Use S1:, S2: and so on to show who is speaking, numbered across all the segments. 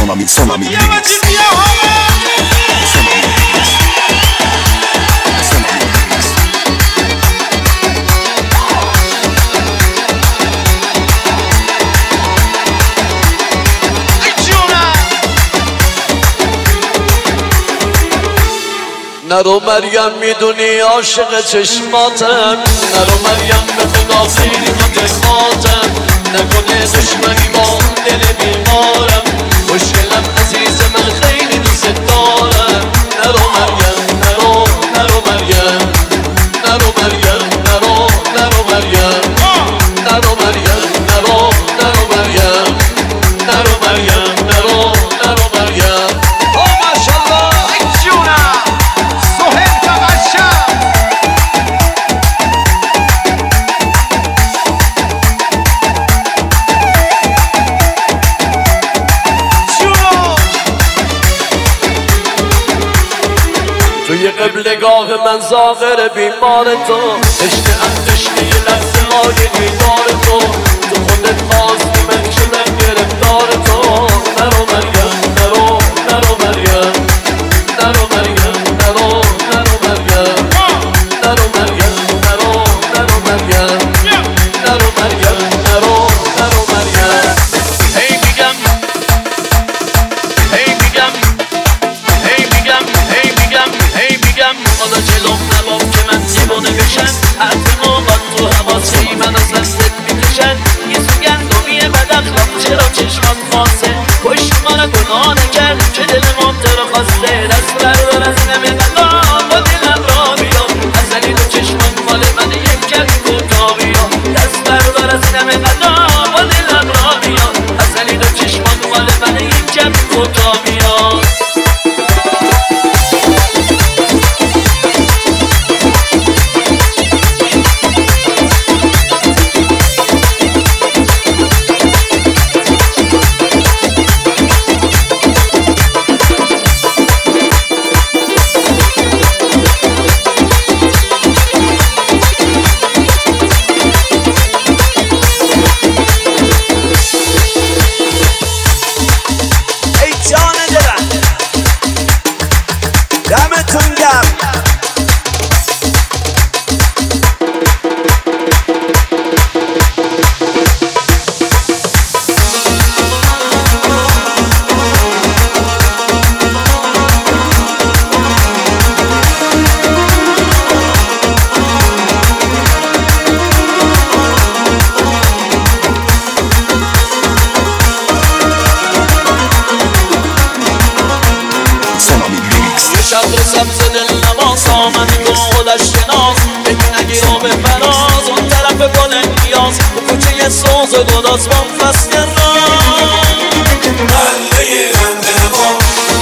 S1: Sonami Remix.
S2: نرو مریم میدونی عاشق چشماتم، نرو مریم به خدا خیلی خاطراتم، نکنه دشمنی با دل بیمارم، مشکلم عزیز من خیلی دوست دارم. نرو مریم نرو مریم، نرو مریم نرو مریم، نرو مریم نرو مریم، نرو مریم نرو مریم. توی قبلگاه من زاغر بیمار تو، عشقم عشق یه لحظه های دیدار تو، تو خودت خواستی من شدم گرفتار تو. نرو مریم نرو مریم، نرو مریم نرو مریم، نرو مریم نرو مریم، نرو مریم نرو مریم. هی میگم حالا جلوم نبام که من دیوانه بشن، حرف موقع تو حواسی من از دستت میکشن. یه سوگندونیه بد اخلاق چرا چشمات خاصه، پشت ما گناه نکرد که دل ممتر خواسته. دست بردار از نمی قضا با دلم را بیا، ازلی تو چشمات مال من یک کمی کوتا بیا. دست بردار از نمی قضا با دلم را بیا، ازلی تو چشمات مال من یک کمی کوتا بیا. سبز دل نواز آمدی تو خودش شناس، بگی نگیرو به فراز اون طرف گل نیاز، تو کوچه سوز و گداز با فصل راز مله انتقام.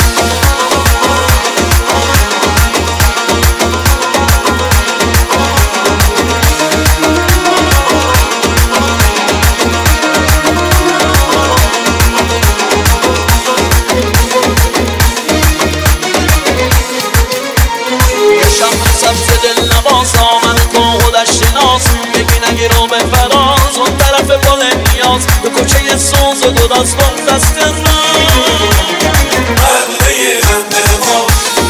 S2: سبز دل نواز آمد تو خودش شناس، بگی نگیرو به فراز اون طرف گل نیاز، تو کوچه سوز و گداز با دست راز مله انتقام.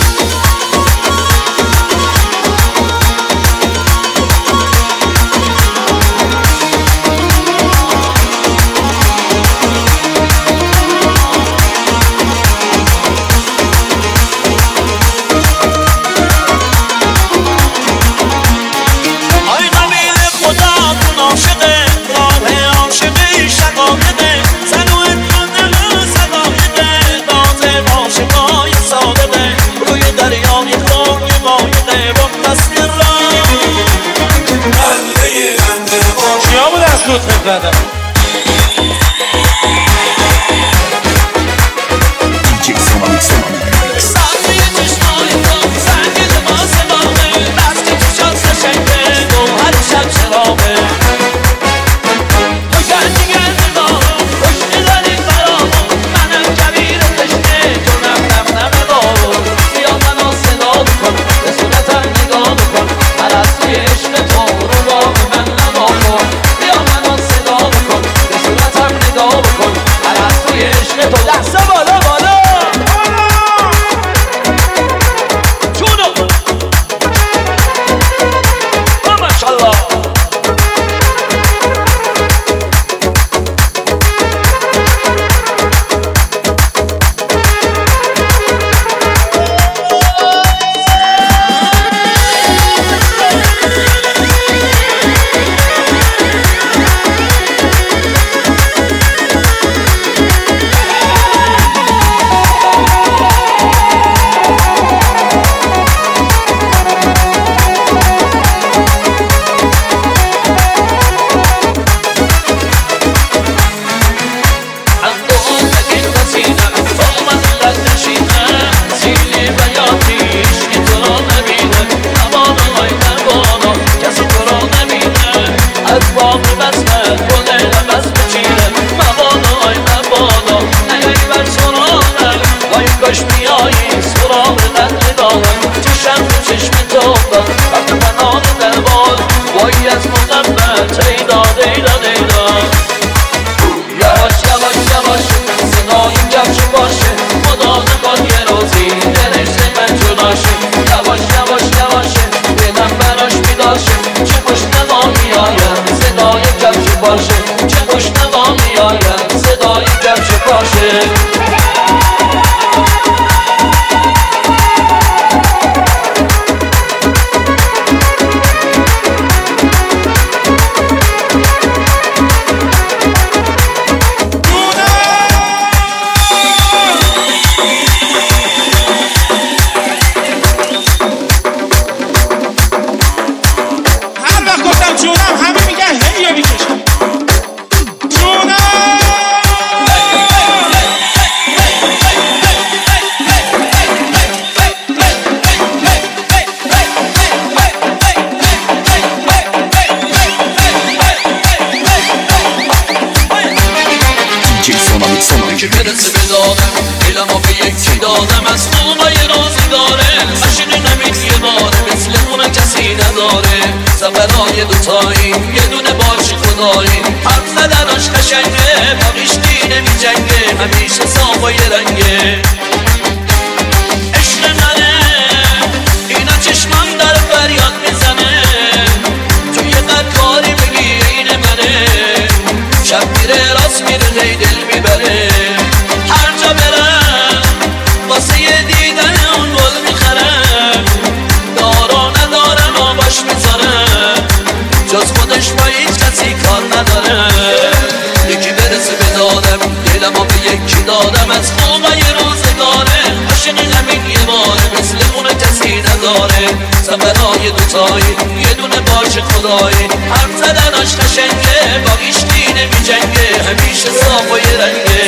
S1: DJ Sonami Remix.
S2: تو لحظه بالا سینم تا اومدی قد نشینم سیلی و یادیش که تو را نبینه نبادا ای نبادا کسی تو را نبینه از باغ بسمت گل عوض بچینه مبادا ای نبادا نیایی بر سرانم وای کاش بیایی سراغ قدر دارم چشم تو چشم تو داد وقت پناه دربار وای از محبت ایدا دیدا دیدا یواش یواش یواش صدای کفش باشه خدا نکن یه روزی دلش من جداشه یواش یواش یواشه دلم براش بیداشه چه خوش نوا میآید صدای کفش باشه چه خوش نوا میآید صدای کفش باشه که برسه به دادم دلمو به یکی دادم از خوبای روزگاره عشق نمید یه باره مثل اون کسی نداره سفرهای دوتایی یه دونه باش خدایی حرف زدناش قشنگه باقیش دینه می جنگه همیشه صاف و یه رنگه عشق منه اینا چشمم در فریاد میزنه توی قد کاری بگی این منه شب میره راست میره هی دل میبره هر جا برم واسه دیدن اون گل میخرم دارا ندارم و باش میذارم جز خودش با هیچ کسی کار نداره یکی برسه به دادم دلمو به یکی دادم از خوبای روزگاره عاشق همین یه باره مثل اون کسی نداره سفرهای دوتایی یه دونه باش خدایی حرف زدناش قشنگه باقیش دینه می جنگه همیشه صاف و یه رنگه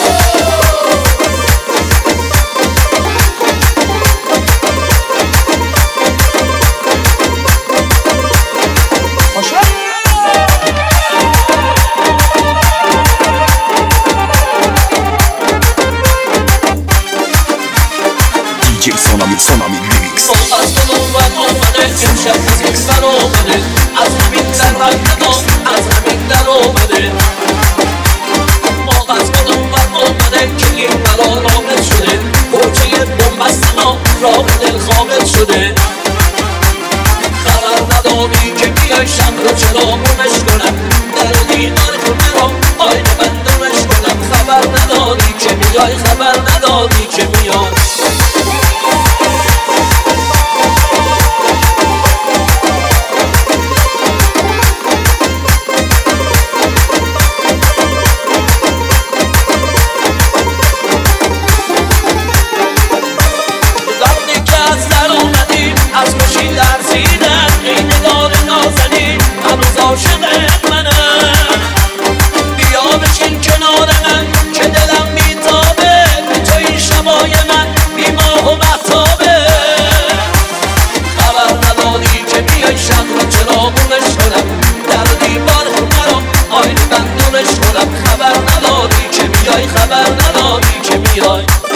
S1: Sonami Remix
S2: از تو نوبت اومده امشب موزیک سر اومده از همین در رنگ دام از همین در اومده از تو نوبت اومده که این بلا رامت شده کوچه بومبست ما راه دل خامت شده خبر نداری که بیای شم رو چرا بونش کنم در دیوار خونه را آینه بندونش کنم خبر نداری که بیای خبر نداری که بیای از خوشی لرزیدم ای نگار نازنین هنوز عاشقت منم بیا بشین کنار من که دلم میتابه توی شبای من بی ماه و مهتابه خبر نداری که بیای شب رو چراغونش کنم در دیوار خونه رو آینه بندونش کنم خبر نداری که بیای خبر نداری که بیای